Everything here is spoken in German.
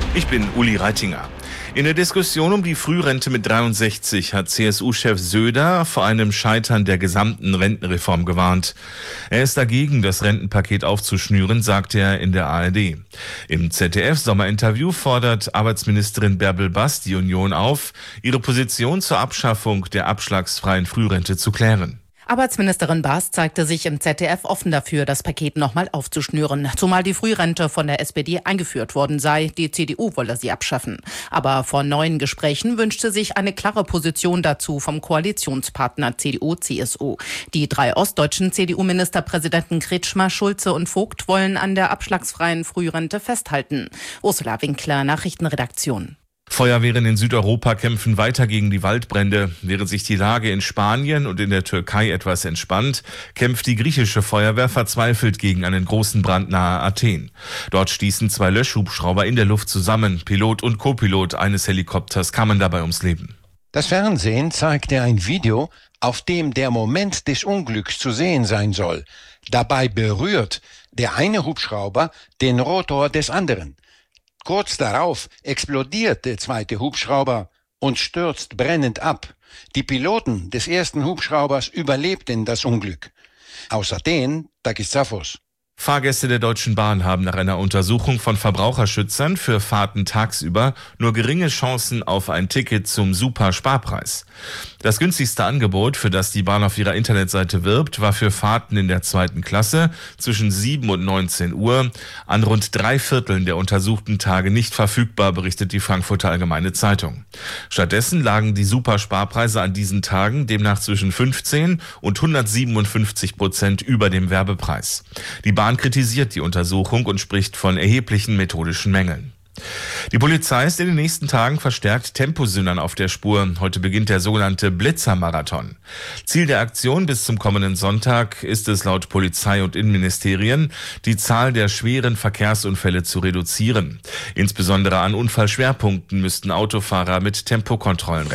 Ich bin Uli Reitinger. In der Diskussion um die Frührente mit 63 hat CSU-Chef Söder vor einem Scheitern der gesamten Rentenreform gewarnt. Er ist dagegen, das Rentenpaket aufzuschnüren, sagte er in der ARD. Im ZDF-Sommerinterview fordert Arbeitsministerin Bärbel Bass die Union auf, ihre Position zur Abschaffung der abschlagsfreien Frührente zu klären. Arbeitsministerin Baas zeigte sich im ZDF offen dafür, das Paket nochmal aufzuschnüren. Zumal die Frührente von der SPD eingeführt worden sei. Die CDU wolle sie abschaffen. Aber vor neuen Gesprächen wünschte sich eine klare Position dazu vom Koalitionspartner CDU-CSU. Die 3 ostdeutschen CDU-Ministerpräsidenten Kretschmer, Schulze und Vogt wollen an der abschlagsfreien Frührente festhalten. Ursula Winkler, Nachrichtenredaktion. Feuerwehren in Südeuropa kämpfen weiter gegen die Waldbrände. Während sich die Lage in Spanien und in der Türkei etwas entspannt, kämpft die griechische Feuerwehr verzweifelt gegen einen großen Brand nahe Athen. Dort stießen 2 Löschhubschrauber in der Luft zusammen. Pilot und Co-Pilot eines Helikopters kamen dabei ums Leben. Das Fernsehen zeigte ein Video, auf dem der Moment des Unglücks zu sehen sein soll. Dabei berührt der eine Hubschrauber den Rotor des anderen. Kurz darauf explodiert der zweite Hubschrauber und stürzt brennend ab. Die Piloten des ersten Hubschraubers überlebten das Unglück. Aus Athen, Takis Zaphos. Fahrgäste der Deutschen Bahn haben nach einer Untersuchung von Verbraucherschützern für Fahrten tagsüber nur geringe Chancen auf ein Ticket zum Super-Sparpreis. Das günstigste Angebot, für das die Bahn auf ihrer Internetseite wirbt, war für Fahrten in der 2. Klasse zwischen 7 und 19 Uhr an rund 3/4 der untersuchten Tage nicht verfügbar, berichtet die Frankfurter Allgemeine Zeitung. Stattdessen lagen die Super-Sparpreise an diesen Tagen demnach zwischen 15 und 157% über dem Werbepreis. Die Bahn kritisiert die Untersuchung und spricht von erheblichen methodischen Mängeln. Die Polizei ist in den nächsten Tagen verstärkt Temposündern auf der Spur. Heute beginnt der sogenannte Blitzermarathon. Ziel der Aktion bis zum kommenden Sonntag ist es laut Polizei und Innenministerien, die Zahl der schweren Verkehrsunfälle zu reduzieren. Insbesondere an Unfallschwerpunkten müssten Autofahrer mit Tempokontrollen rechnen.